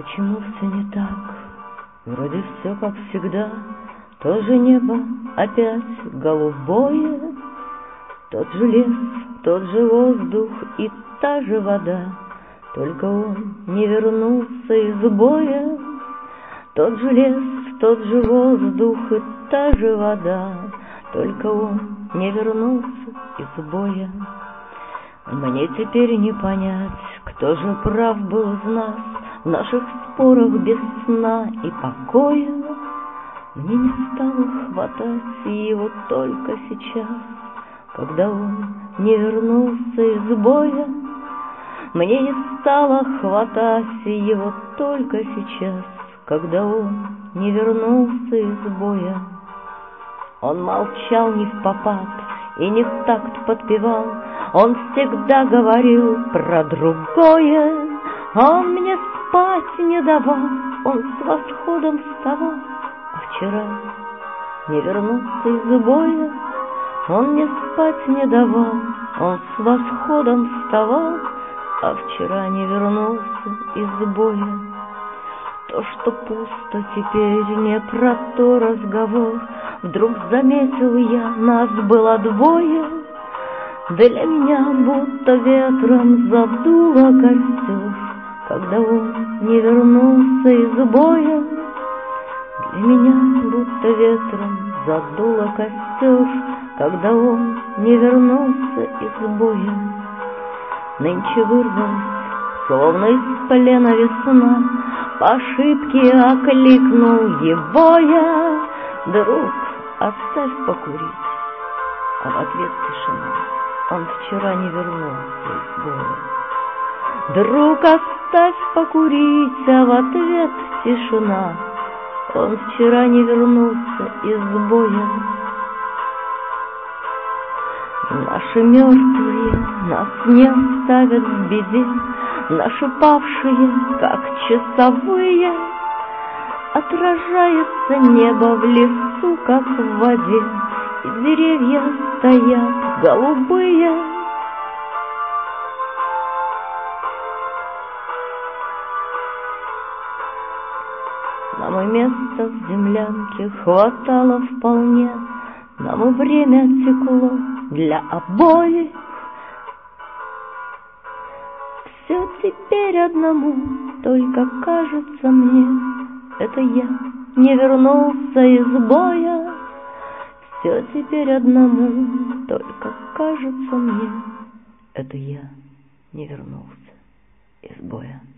Почему все не так? Вроде все как всегда. То же небо опять голубое, тот же лес, тот же воздух и та же вода. Только он не вернулся из боя. Тот же лес, тот же воздух и та же вода. Только он не вернулся из боя. Мне теперь не понять, кто же прав был из нас в наших спорах без сна и покоя. Мне не стало хватать его только сейчас, когда он не вернулся из боя. Мне не стало хватать его только сейчас, когда он не вернулся из боя. Он молчал не впопад и не в такт подпевал, он всегда говорил про другое. Он мне спать не давал, он с восходом вставал, а вчера не вернулся из боя. Он мне спать не давал, он с восходом вставал, а вчера не вернулся из боя. То, что пусто теперь, не про то разговор. Вдруг заметил я, нас было двое. Для меня будто ветром задуло костер, когда он не вернулся из боя. Для меня будто ветром задуло костер, когда он не вернулся из боя. Нынче вырвалась, словно из плена весна, по ошибке окликнул его я: друг, оставь покурить. А в ответ тишина, он вчера не вернулся из боя. Друг, оставь покурить, а в ответ тишина, он вчера не вернулся из боя. Наши мертвые нас не оставят в беде, наши павшие, как часовые. Отражается небо в лесу, как в воде, и деревья стоят голубые. Нам и места в землянке хватало вполне, нам и время текло для обоих. Все теперь одному только кажется мне, это я не вернулся из боя. Все теперь одному только кажется мне, это я не вернулся из боя.